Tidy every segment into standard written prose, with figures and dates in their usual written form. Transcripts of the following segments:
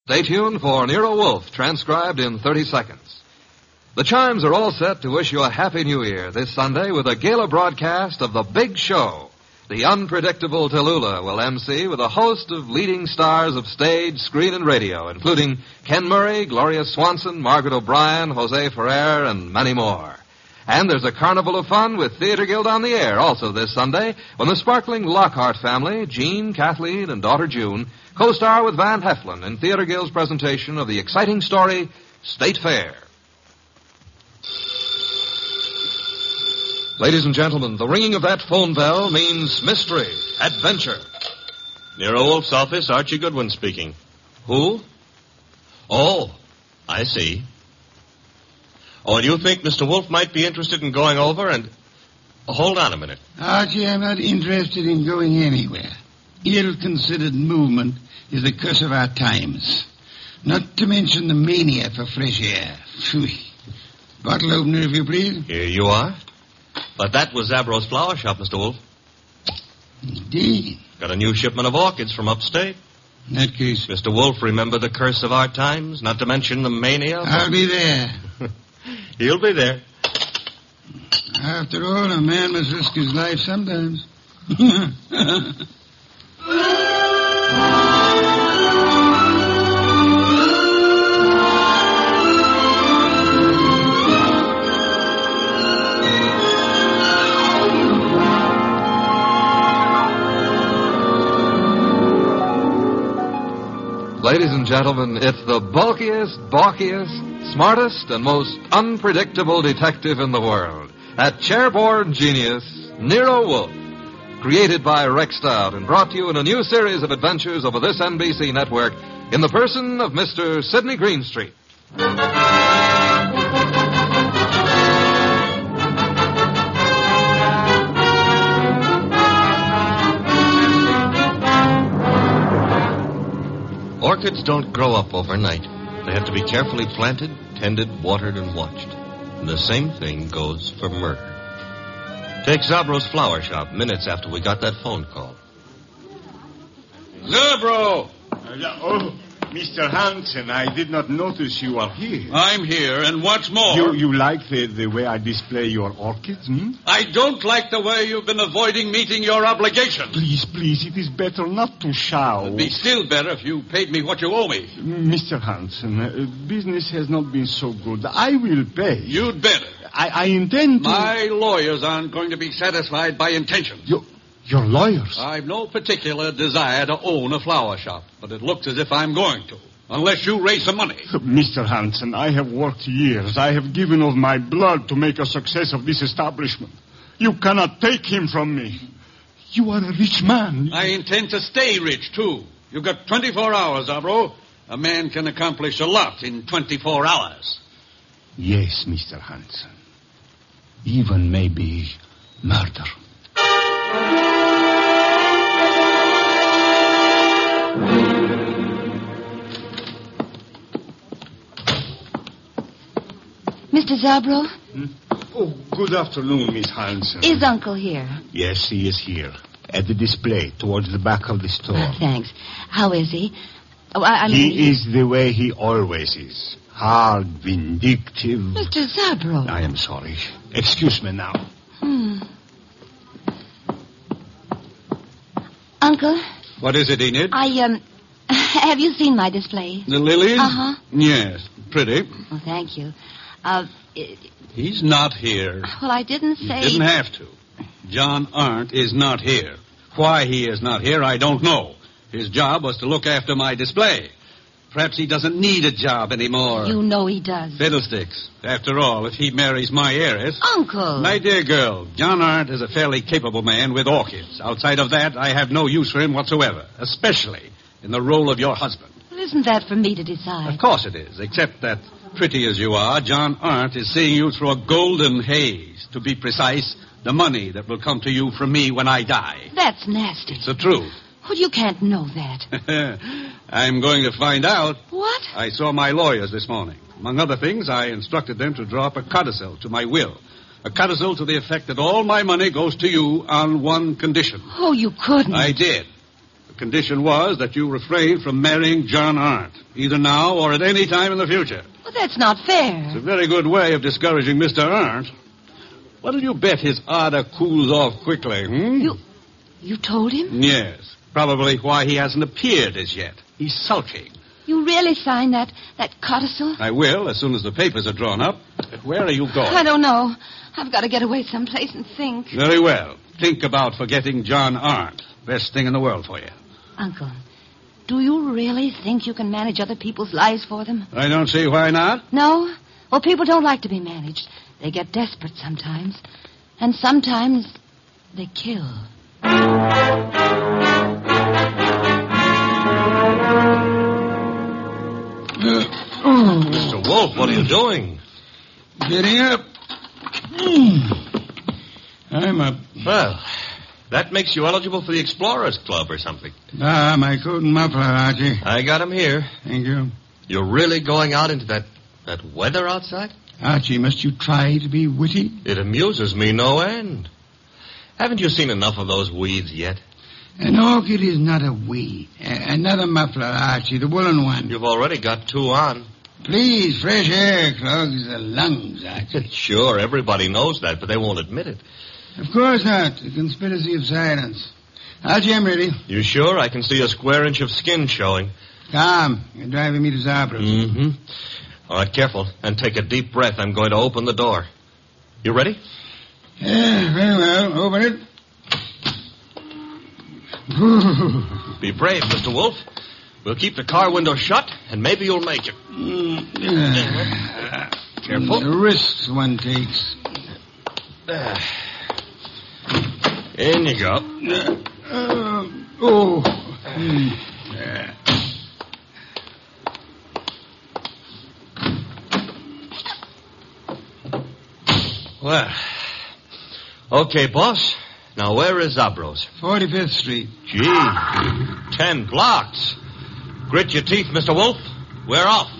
Stay tuned for Nero Wolfe, transcribed in 30 seconds. The chimes are all set to wish you a Happy New Year this Sunday with a gala broadcast of The Big Show. The unpredictable Tallulah will MC with a host of leading stars of stage, screen, and radio, including Ken Murray, Gloria Swanson, Margaret O'Brien, Jose Ferrer, and many more. And there's a carnival of fun with Theater Guild on the air also this Sunday when the sparkling Lockhart family, Jean, Kathleen, and daughter June, co-star with Van Heflin in Theater Guild's presentation of the exciting story, State Fair. Ladies and gentlemen, the ringing of that phone bell means mystery, adventure. Nero Wolfe's office, Archie Goodwin speaking. Who? Oh, I see. Oh, and you think Mr. Wolfe might be interested in going over and... Hold on a minute. Archie, I'm not interested in going anywhere. Ill-considered movement is the curse of our times. Not to mention the mania for fresh air. Phew. Bottle opener, if you please. Here you are. But that was Zabro's flower shop, Mr. Wolfe. Indeed. Got a new shipment of orchids from upstate. In that case... Mr. Wolfe, remember the curse of our times? Not to mention the mania? I'll be there. He'll be there. After all, a man must risk his life sometimes. Ladies and gentlemen, it's the bulkiest, balkiest, smartest, and most unpredictable detective in the world. That chairborne genius, Nero Wolfe. Created by Rex Stout and brought to you in a new series of adventures over this NBC network in the person of Mr. Sidney Greenstreet. Orchids don't grow up overnight. They have to be carefully planted, tended, watered, and watched. And the same thing goes for murder. Take Zabro's flower shop minutes after we got that phone call. Zabro! Mr. Hansen, I did not notice you are here. I'm here, and what's more... You like the way I display your orchids, hmm? I don't like the way you've been avoiding meeting your obligation. Please, it is better not to shout. It'd be still better if you paid me what you owe me. Mr. Hansen, business has not been so good. I will pay. You'd better. I intend to... My lawyers aren't going to be satisfied by intentions. Your lawyers? I've no particular desire to own a flower shop, but it looks as if I'm going to, unless you raise some money. Mr. Hansen, I have worked years. I have given of my blood to make a success of this establishment. You cannot take him from me. You are a rich man. I intend to stay rich, too. You've got 24 hours, Zabro. A man can accomplish a lot in 24 hours. Yes, Mr. Hansen. Even maybe murder. Mr. Zabro? Oh, good afternoon, Miss Hansen. Is Uncle here? Yes, he is here. At the display, towards the back of the store. Thanks. How is he? Oh, He is the way he always is. Hard, vindictive. Mr. Zabro. I am sorry. Excuse me now. Uncle? What is it, Enid? Have you seen my display? The lilies? Uh-huh. Yes, pretty. Oh, thank you. He's not here. Well, I didn't say... You didn't have to. John Arndt is not here. Why he is not here, I don't know. His job was to look after my display. Perhaps he doesn't need a job anymore. You know he does. Fiddlesticks. After all, if he marries my heiress... Uncle! My dear girl, John Arndt is a fairly capable man with orchids. Outside of that, I have no use for him whatsoever, especially in the role of your husband. Well, isn't that for me to decide? Of course it is, except that, pretty as you are, John Arndt is seeing you through a golden haze. To be precise, the money that will come to you from me when I die. That's nasty. It's the truth. Well, you can't know that. I'm going to find out. What? I saw my lawyers this morning. Among other things, I instructed them to draw up a codicil to my will. A codicil to the effect that all my money goes to you on one condition. Oh, you couldn't. I did. The condition was that you refrain from marrying John Arndt, either now or at any time in the future. Well, that's not fair. It's a very good way of discouraging Mr. Arndt. What'll you bet his ardor cools off quickly, You told him? Yes. Probably why he hasn't appeared as yet. He's sulking. You really signed that codicil? I will, as soon as the papers are drawn up. Where are you going? I don't know. I've got to get away someplace and think. Very well. Think about forgetting John Arndt. Best thing in the world for you. Uncle, do you really think you can manage other people's lives for them? I don't see why not. No? Well, people don't like to be managed. They get desperate sometimes. And sometimes they kill. Mr. Wolf, what are you doing? Getting up. I'm up. Well, that makes you eligible for the Explorers Club or something. Ah, my coat and muffler, Archie. I got him here. Thank you. You're really going out into that weather outside? Archie, must you try to be witty? It amuses me no end. Haven't you seen enough of those weeds yet? An orchid is not a weed. Another muffler, Archie, the woolen one. You've already got 2 on. Please, fresh air clogs the lungs, Archie. Sure, everybody knows that, but they won't admit it. Of course not. A conspiracy of silence. Archie, I'm ready. You sure? I can see a square inch of skin showing. Come, you're driving me to Zabras. Mm-hmm. All right, careful, and take a deep breath. I'm going to open the door. You ready? Yeah, very well. Open it. Be brave, Mr. Wolf. We'll keep the car window shut, and maybe you'll make it. Careful. The risks one takes. In you go. Well, okay, boss. Now, where is Zabros? 45th Street. Gee, 10 blocks. Grit your teeth, Mr. Wolf. We're off.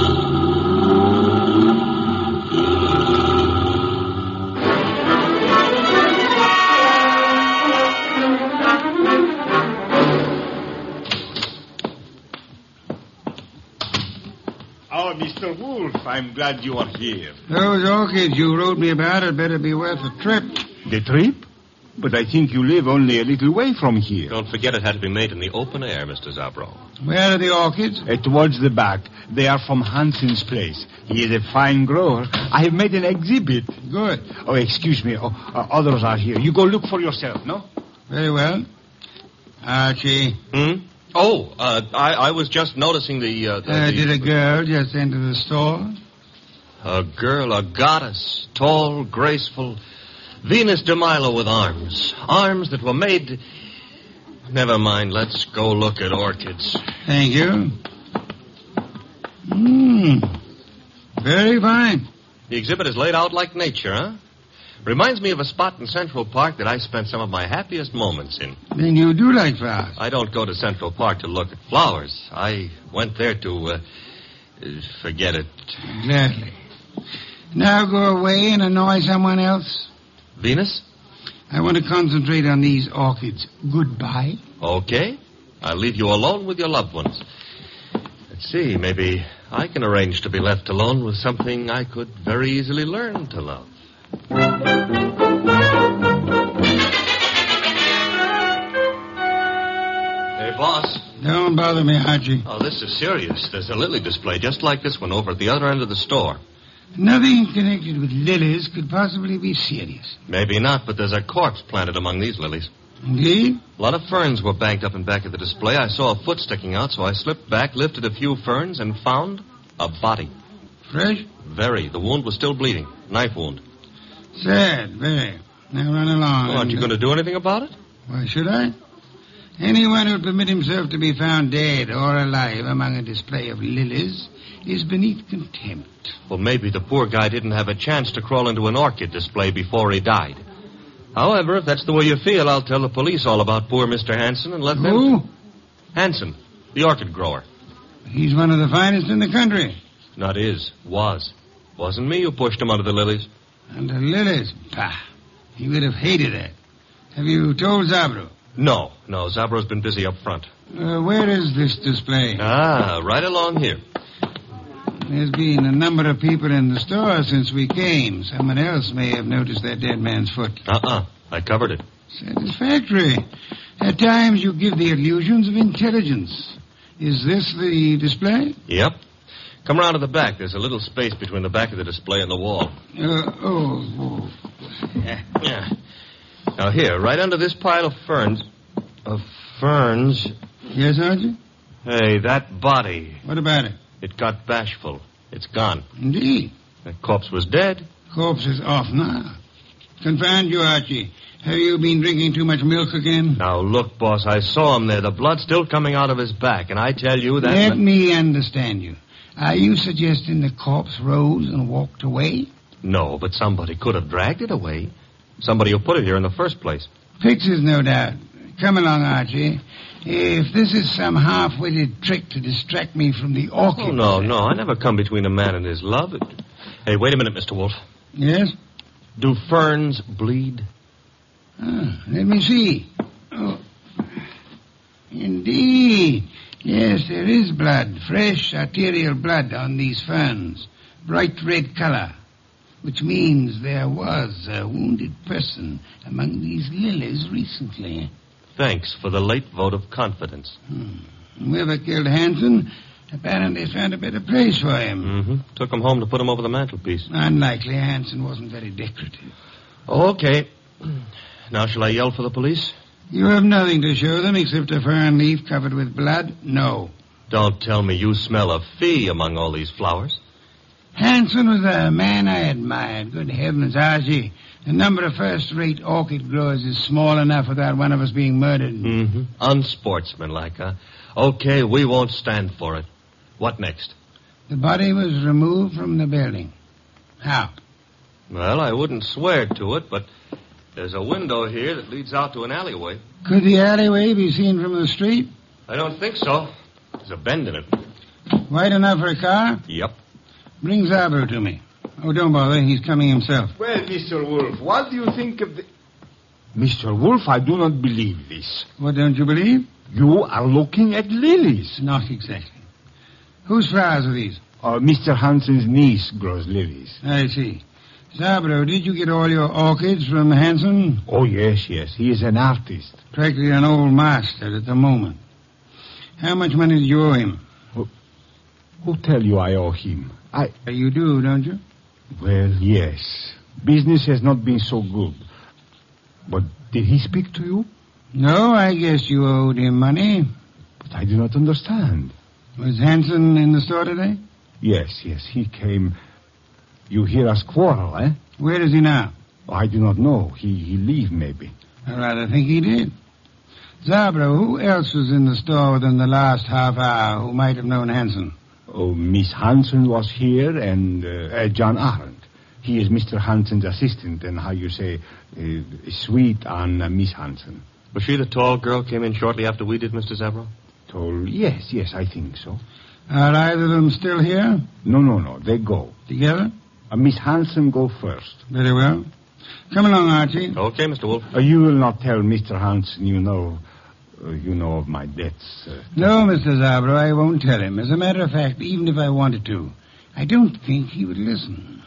Oh, Mr. Wolf, I'm glad you are here. Those orchids you wrote me about had better be worth a trip. The trip? But I think you live only a little way from here. Don't forget it had to be made in the open air, Mr. Zabro. Where are the orchids? Towards the back. They are from Hansen's place. He is a fine grower. I have made an exhibit. Good. Oh, excuse me. Others are here. You go look for yourself, no? Very well. Archie. Oh, I was just noticing Did a girl just enter the store? A girl, a goddess, tall, graceful, Venus de Milo with arms. Arms that were made... Never mind, let's go look at orchids. Thank you. Very fine. The exhibit is laid out like nature, huh? Reminds me of a spot in Central Park that I spent some of my happiest moments in. Then you do like flowers? I don't go to Central Park to look at flowers. I went there to, forget it. Gladly. Now go away and annoy someone else. Venus? I want to concentrate on these orchids. Goodbye. Okay. I'll leave you alone with your loved ones. Let's see, maybe I can arrange to be left alone with something I could very easily learn to love. Hey, boss. Don't bother me, Archie. Oh, this is serious. There's a lily display just like this one over at the other end of the store. Nothing connected with lilies could possibly be serious. Maybe not, but there's a corpse planted among these lilies. Indeed? A lot of ferns were banked up in back of the display. I saw a foot sticking out, so I slipped back, lifted a few ferns, and found a body. Fresh? Very. The wound was still bleeding. Knife wound. Sad, very. Now run along. Aren't you going to do anything about it? Why should I? Anyone who would permit himself to be found dead or alive among a display of lilies is beneath contempt. Well, maybe the poor guy didn't have a chance to crawl into an orchid display before he died. However, if that's the way you feel, I'll tell the police all about poor Mr. Hansen and let them... Who? Hansen, the orchid grower. He's one of the finest in the country. Not is. Was. Wasn't me who pushed him under the lilies. Under lilies? Pah. He would have hated that. Have you told Zabro? No. Zabrow's been busy up front. Where is this display? Right along here. There's been a number of people in the store since we came. Someone else may have noticed that dead man's foot. I covered it. Satisfactory. At times you give the illusions of intelligence. Is this the display? Yep. Come around to the back. There's a little space between the back of the display and the wall. Yeah. Now here, right under this pile of ferns. Yes, Sergeant? Hey, that body. What about it? It got bashful. It's gone. Indeed. The corpse was dead. Corpse is off now. Confound you, Archie. Have you been drinking too much milk again? Now, look, boss, I saw him there. The blood's still coming out of his back, and I tell you that... Let me understand you. Are you suggesting the corpse rose and walked away? No, but somebody could have dragged it away. Somebody who put it here in the first place. Fixes, no doubt. Come along, Archie. If this is some half-witted trick to distract me from the orchid... Oh, no. I never come between a man and his love. Hey, wait a minute, Mr. Wolf. Yes? Do ferns bleed? Let me see. Oh, indeed. Yes, there is blood. Fresh arterial blood on these ferns. Bright red color. Which means there was a wounded person among these lilies recently. Thanks for the late vote of confidence. Whoever killed Hanson apparently found a better place for him. Mm-hmm. Took him home to put him over the mantelpiece. Unlikely. Hanson wasn't very decorative. Okay. Now shall I yell for the police? You have nothing to show them except a fern leaf covered with blood? No. Don't tell me you smell a fee among all these flowers. Hanson was a man I admired. Good heavens, Archie. The number of first-rate orchid growers is small enough without one of us being murdered. Mm-hmm. Unsportsmanlike, huh? Okay, we won't stand for it. What next? The body was removed from the building. How? Well, I wouldn't swear to it, but there's a window here that leads out to an alleyway. Could the alleyway be seen from the street? I don't think so. There's a bend in it. Wide enough for a car? Yep. Bring Zabro to me. Oh, don't bother. He's coming himself. Well, Mr. Wolf, what do you think of the... Mr. Wolf, I do not believe this. What don't you believe? You are looking at lilies. Not exactly. Whose flowers are these? Mr. Hansen's niece grows lilies. I see. Zabro, did you get all your orchids from Hansen? Oh, yes. He is an artist. Practically an old master at the moment. How much money did you owe him? Who tell you I owe him? You do, don't you? Well, yes. Business has not been so good. But did he speak to you? No, I guess you owed him money. But I do not understand. Was Hansen in the store today? Yes, he came. You hear us quarrel, eh? Where is he now? I do not know. He leave, maybe. I rather think he did. Zabro, who else was in the store within the last half hour who might have known Hansen? Oh, Miss Hansen was here, and John Arendt. He is Mr. Hansen's assistant, and how you say, sweet on Miss Hansen. Was she the tall girl came in shortly after we did, Mr. Zabro? Tall? Yes, I think so. Are either of them still here? No. They go. Together? Miss Hansen go first. Very well. Come along, Archie. Okay, Mr. Wolf. You will not tell Mr. Hansen you know of my debts. No, Mr. Zabro, I won't tell him. As a matter of fact, even if I wanted to, I don't think he would listen.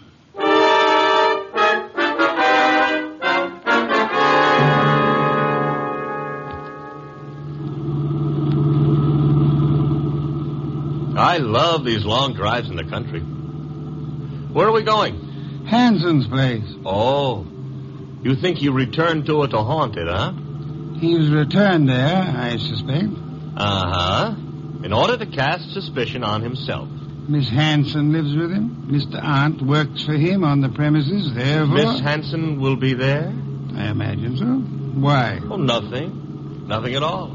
I love these long drives in the country. Where are we going? Hansen's place. Oh. You think he returned to it to haunt it, huh? He was returned there, I suspect. Uh-huh. In order to cast suspicion on himself. Miss Hansen lives with him. Mr. Arndt works for him on the premises, therefore... Miss Hansen will be there? I imagine so. Why? Oh, nothing. Nothing at all.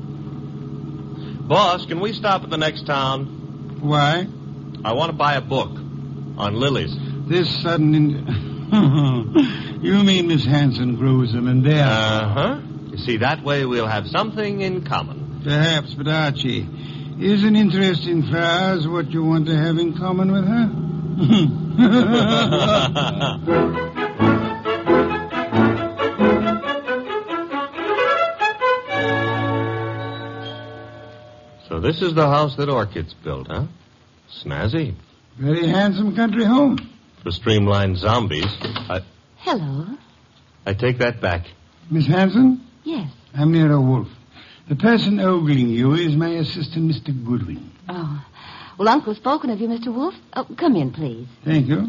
Boss, can we stop at the next town? Why? I want to buy a book on lilies. This sudden... You mean Miss Hansen grows them and there... Uh-huh. You see, that way we'll have something in common. Perhaps, but Archie, is an interest in flowers what you want to have in common with her? this is the house that Orchids built, huh? Snazzy. Very handsome country home. For streamlined zombies. Hello. I take that back. Miss Hanson, Yes. I'm Nero Wolf. The person ogling you is my assistant, Mr. Goodwin. Oh. Well, Uncle's spoken of you, Mr. Wolf. Oh, come in, please. Thank you.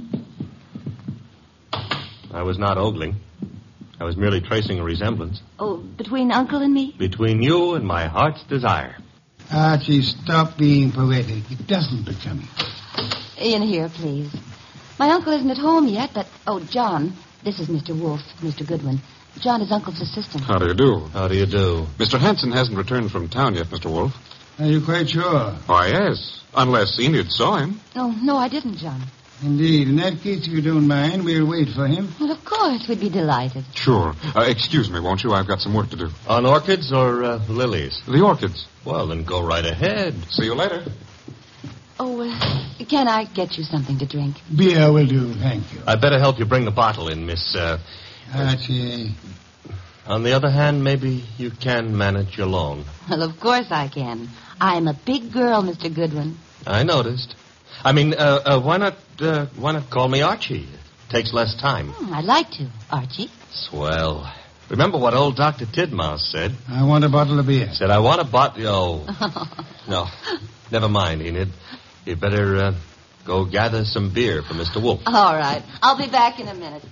I was not ogling. I was merely tracing a resemblance Oh, between Uncle and me? between you and my heart's desire. Archie, stop being poetic. It doesn't become you. In here, please. My uncle isn't at home yet, but... Oh, John, this is Mr. Wolf, Mr. Goodwin. John is Uncle's assistant. How do you do? How do you do? Mr. Hanson hasn't returned from town yet, Mr. Wolf. Are you quite sure? Why, yes. Unless Enid saw him. Oh, no, I didn't, John. Indeed. In that case, if you don't mind, we'll wait for him. Well, of course, we'd be delighted. Sure. Excuse me, won't you? I've got some work to do. On orchids or lilies? The orchids. Well, then go right ahead. See you later. Oh, can I get you something to drink? Beer will do, thank you. I'd better help you bring the bottle in, Miss... Archie, On the other hand, maybe you can manage alone. Well, of course I can. I'm a big girl, Mr. Goodwin. I noticed. I mean, why not call me Archie? It takes less time. I'd like to, Archie. Swell. Remember what old Dr. Tidmouse said? I want a bottle of beer. Said, I want a bottle... Oh. No. Never mind, Enid. You better go gather some beer for Mr. Wolf. All right. I'll be back in a minute.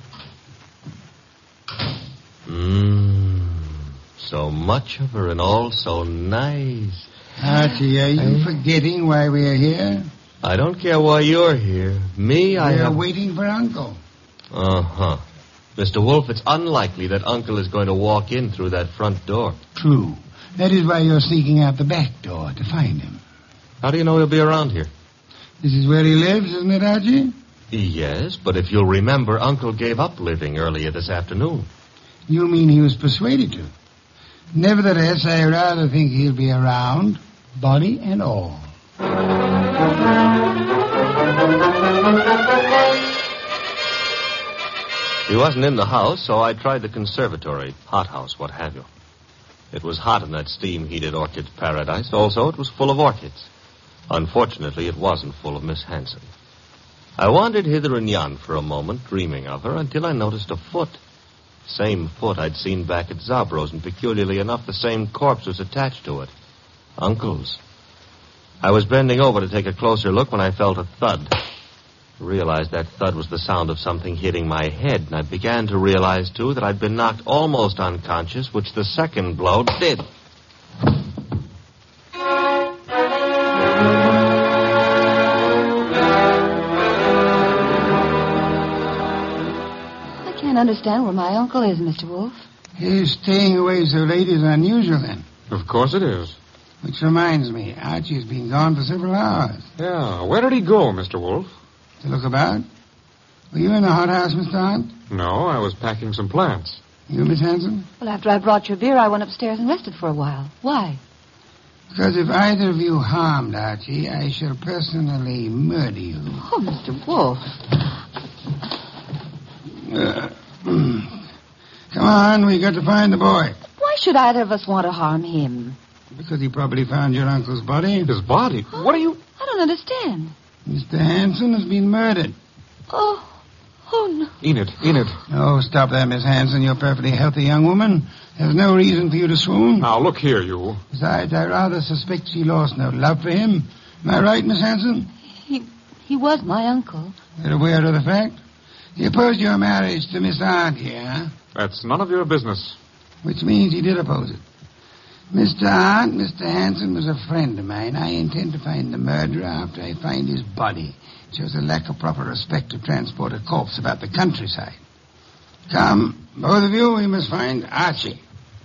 So much of her and all so nice. Archie, are you forgetting why we are here? I don't care why you're here. Me, I We are have... waiting for Uncle. Uh-huh. Mr. Wolf, it's unlikely that Uncle is going to walk in through that front door. True. That is why you're sneaking out the back door to find him. How do you know he'll be around here? This is where he lives, isn't it, Archie? Yes, but if you'll remember, Uncle gave up living earlier this afternoon. You mean he was persuaded to? Nevertheless, I rather think he'll be around, body and all. He wasn't in the house, so I tried the conservatory, hothouse, what have you. It was hot in that steam-heated orchid paradise. Also, it was full of orchids. Unfortunately, it wasn't full of Miss Hanson. I wandered hither and yon for a moment, dreaming of her, until I noticed a foot. Same foot I'd seen back at Zabro's, and peculiarly enough, the same corpse was attached to it. Uncle's. I was bending over to take a closer look when I felt a thud. I realized that thud was the sound of something hitting my head, and I began to realize, too, that I'd been knocked almost unconscious, which the second blow did. I can't understand where my uncle is, Mr. Wolf. His staying away so late is unusual, then. Of course it is. Which reminds me, Archie's been gone for several hours. Yeah. Where did he go, Mr. Wolf? To look about. Were you in the hothouse, Mr. Hunt? No, I was packing some plants. You, Miss Hanson? Well, after I brought your beer, I went upstairs and rested for a while. Why? Because if either of you harmed Archie, I shall personally murder you. Oh, Mr. Wolf. Come on, we got to find the boy. Why should either of us want to harm him? Because he probably found your uncle's body. His body? What are you... I don't understand. Mr. Hanson has been murdered. Oh no. Enid. Oh, stop that, Miss Hanson. You're a perfectly healthy young woman. There's no reason for you to swoon. Now, look here, you. Besides, I rather suspect she lost no love for him. Am I right, Miss Hanson? He was my uncle. You're aware of the fact? He opposed your marriage to Miss Arndt here, huh? That's none of your business. Which means he did oppose it. Mr. Arndt, Mr. Hanson was a friend of mine. I intend to find the murderer after I find his body. It shows a lack of proper respect to transport a corpse about the countryside. Come, both of you, we must find Archie.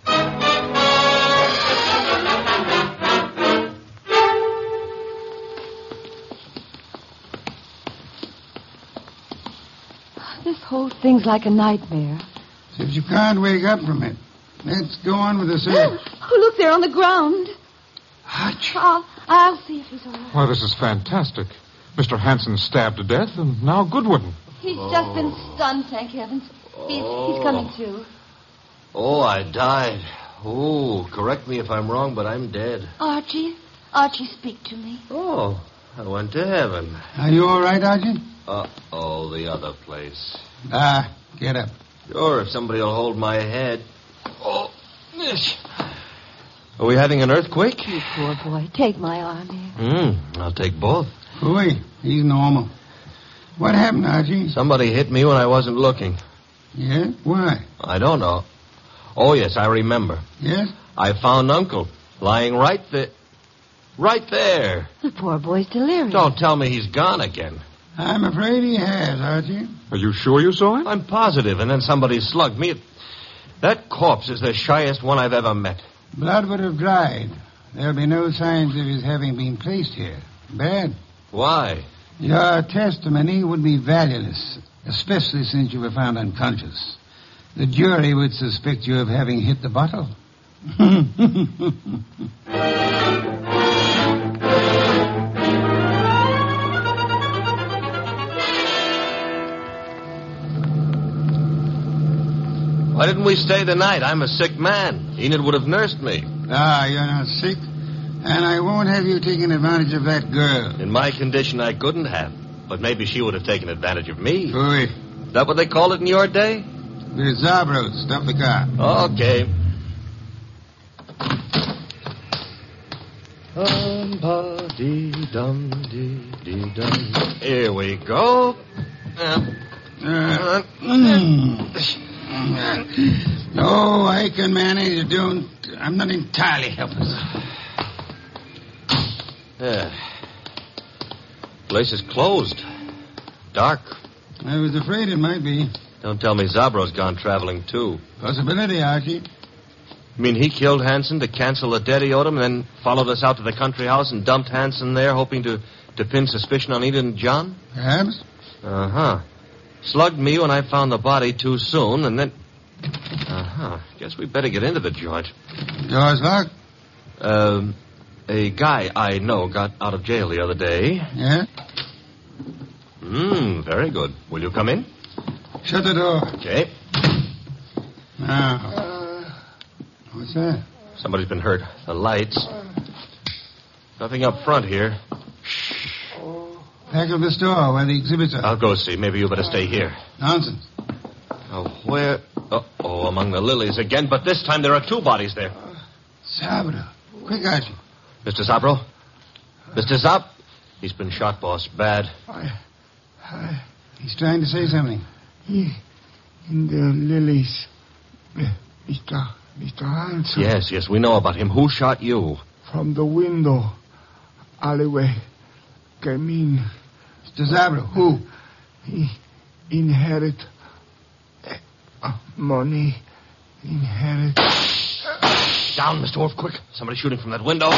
This whole thing's like a nightmare. If you can't wake up from it, let's go on with the search. Oh, look, they're on the ground. Archie. I'll see if he's all right. Well, this is fantastic. Mr. Hanson stabbed to death, and now Goodwin. He's just been stunned, thank heavens. He's coming to. Oh, I died. Oh, correct me if I'm wrong, but I'm dead. Archie, Archie, speak to me. Oh, I went to heaven. Are you all right, Archie? Uh-oh, the other place. Get up. Sure, if somebody will hold my head. Oh, this. Are we having an earthquake? You poor boy. Take my arm here. I'll take both. Ooh, he's normal. What happened, Archie? Somebody hit me when I wasn't looking. Yeah? Why? I don't know. Oh, yes, I remember. Yes? I found Uncle lying right there. Right there. The poor boy's delirious. Don't tell me he's gone again. I'm afraid he has, Archie. Are you sure you saw him? I'm positive, and then somebody slugged me. That corpse is the shyest one I've ever met. Blood would have dried. There'll be no signs of his having been placed here. Bad. Why? Your testimony would be valueless, especially since you were found unconscious. The jury would suspect you of having hit the bottle. Why didn't we stay the night? I'm a sick man. Enid would have nursed me. You're not sick. And I won't have you taking advantage of that girl. In my condition, I couldn't have. But maybe she would have taken advantage of me. Ooh. Is that what they called it in your day? There's Zabro. Stop the car. Okay. Here we go. No, I can manage. I'm not entirely helpless. Yeah. Place is closed. Dark. I was afraid it might be. Don't tell me Zabro's gone traveling, too. Possibility, Archie. You mean he killed Hanson to cancel the debt he owed him, and then followed us out to the country house and dumped Hanson there, hoping to pin suspicion on Enid and John? Perhaps. Uh-huh. Slugged me when I found the body too soon, and then... Uh-huh. Guess we better get into the joint. Door's locked. A guy I know got out of jail the other day. Yeah? Very good. Will you come in? Shut the door. Okay. Now. What's that? Somebody's been hurt. The lights. Nothing up front here. Back of the store where the exhibits are. I'll go see. Maybe you better stay here. Nonsense. Oh, where... Uh-oh, among the lilies again. But this time there are two bodies there. Zabro. Quick, Archie. Mr. Zabro? Mr. Zab... He's been shot, boss. Bad. He's trying to say something. In the lilies. Mr. Hanson. Yes, we know about him. Who shot you? From the window. Alleyway. Came in. Mr. Zabro, who? He inherit money. Inherit. Down, Mr. Wolf, quick. Somebody's shooting from that window.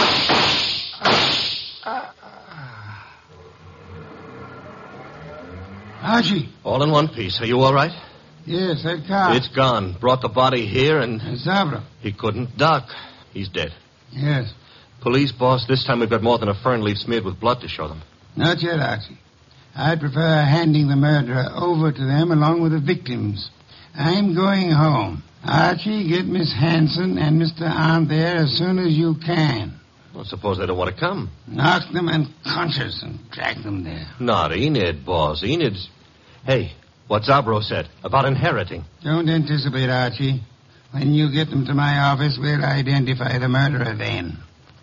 Archie. All in one piece. Are you all right? Yes, that car. It's gone. Brought the body here and... Zabro. He couldn't duck. He's dead. Yes. Police, boss, this time we've got more than a fern leaf smeared with blood to show them. Not yet, Archie. I'd prefer handing the murderer over to them along with the victims. I'm going home. Archie, get Miss Hanson and Mr. Arndt there as soon as you can. Well, suppose they don't want to come. Knock them unconscious and drag them there. Not Enid, boss. Enid's... Hey, what Zabro said about inheriting. Don't anticipate, Archie. When you get them to my office, we'll identify the murderer then.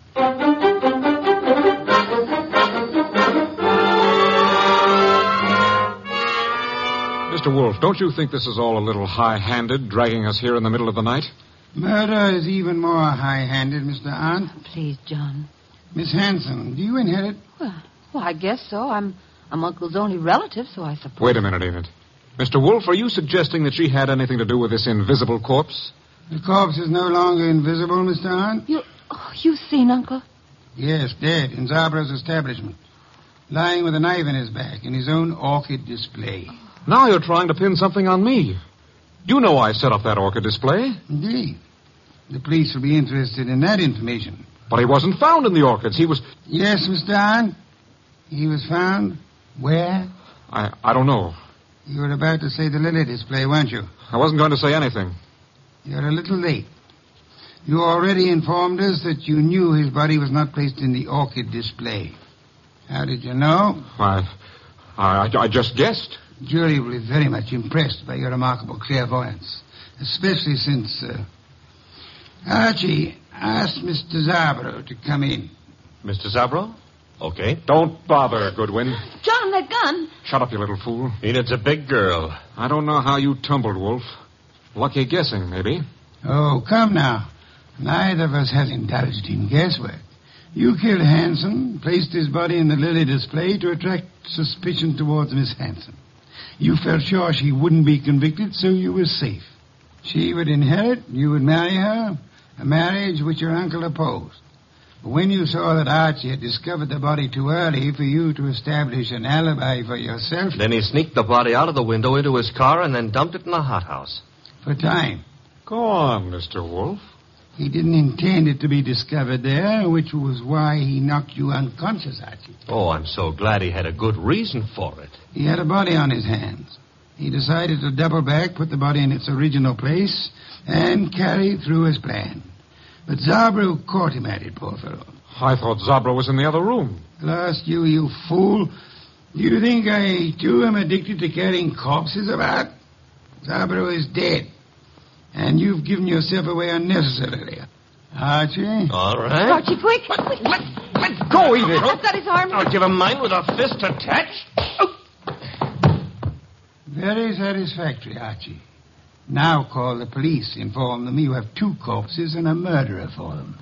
Mr. Wolf, don't you think this is all a little high-handed, dragging us here in the middle of the night? Murder is even more high-handed, Mr. Arndt. Please, John. Miss Hanson, do you inherit? Well, I guess so. I'm Uncle's only relative, so I suppose. Wait a minute, Enid. Mr. Wolf, are you suggesting that she had anything to do with this invisible corpse? The corpse is no longer invisible, Mr. Arndt. You've seen Uncle? Yes, dead in Zabro's establishment. Lying with a knife in his back in his own orchid display. Now you're trying to pin something on me. You know I set up that orchid display. Indeed. The police will be interested in that information. But he wasn't found in the orchids. He was... Yes, Mr. Arndt. He was found where? I don't know. You were about to say the lily display, weren't you? I wasn't going to say anything. You're a little late. You already informed us that you knew his body was not placed in the orchid display. How did you know? Why, I just guessed. The jury will be very much impressed by your remarkable clairvoyance, especially since Archie asked Mr. Zabro to come in. Mr. Zabro? Okay. Don't bother, Goodwin. John, that gun. Shut up, you little fool. Enid's a big girl. I don't know how you tumbled, Wolf. Lucky guessing, maybe. Oh, come now. Neither of us has indulged in guesswork. You killed Hanson, placed his body in the Lily display to attract suspicion towards Miss Hanson. You felt sure she wouldn't be convicted, so you were safe. She would inherit, you would marry her, a marriage which your uncle opposed. But when you saw that Archie had discovered the body too early for you to establish an alibi for yourself... Then he sneaked the body out of the window into his car and then dumped it in the hothouse. For time. Go on, Mr. Wolf. He didn't intend it to be discovered there, which was why he knocked you unconscious, Archie. Oh, I'm so glad he had a good reason for it. He had a body on his hands. He decided to double back, put the body in its original place, and carry through his plan. But Zabro caught him at it, poor fellow. I thought Zabro was in the other room. Lost you fool. Do you think I, too, am addicted to carrying corpses about? Zabro is dead. And you've given yourself away unnecessarily. Archie? All right. Archie, quick. Let go, Edith. I've got his arm. I'll give him mine with a fist attached. Very satisfactory, Archie. Now call the police. Inform them you have 2 corpses and a murderer for them.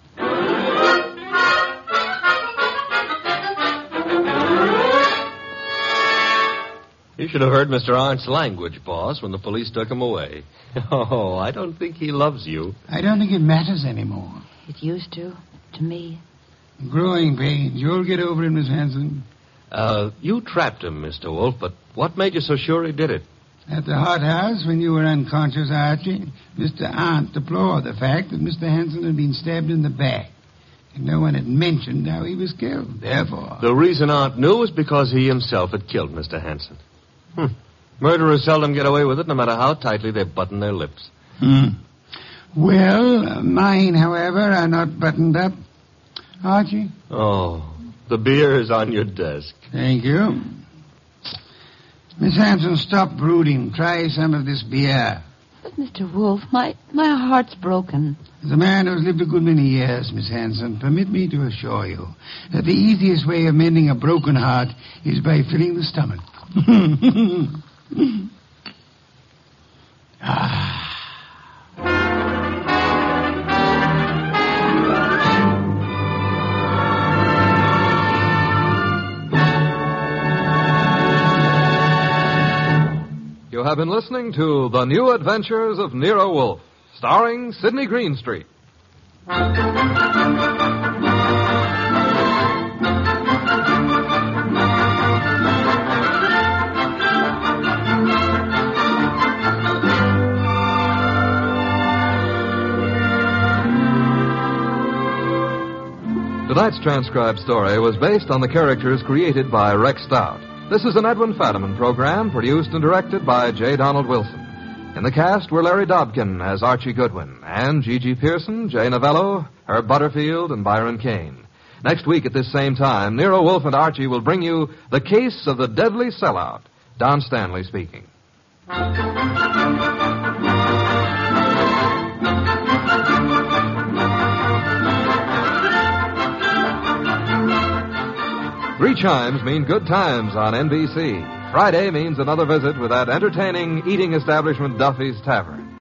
You should have heard Mr. Arndt's language, boss, when the police took him away. Oh, I don't think he loves you. I don't think it matters anymore. It used to me. Growing pains. You'll get over it, Miss Hanson. You trapped him, Mr. Wolf, but what made you so sure he did it? At the hothouse, when you were unconscious, Archie, Mr. Arndt deplored the fact that Mr. Hanson had been stabbed in the back. And no one had mentioned how he was killed. Therefore... The reason Arndt knew was because he himself had killed Mr. Hanson. Murderers seldom get away with it, no matter how tightly they button their lips. Well, mine, however, are not buttoned up. Archie? Oh, the beer is on your desk. Thank you. Miss Hanson, stop brooding. Try some of this beer. But, Mr. Wolf, my heart's broken. As a man who's lived a good many years, Miss Hanson, permit me to assure you that the easiest way of mending a broken heart is by filling the stomach. You have been listening to The New Adventures of Nero Wolfe, starring Sidney Greenstreet. Tonight's transcribed story was based on the characters created by Rex Stout. This is an Edwin Fadiman program produced and directed by J. Donald Wilson. In the cast were Larry Dobkin as Archie Goodwin and Gigi Pearson, Jay Novello, Herb Butterfield, and Byron Kane. Next week at this same time, Nero Wolfe and Archie will bring you The Case of the Deadly Sellout. Don Stanley speaking. Three chimes mean good times on NBC. Friday means another visit with that entertaining eating establishment Duffy's Tavern.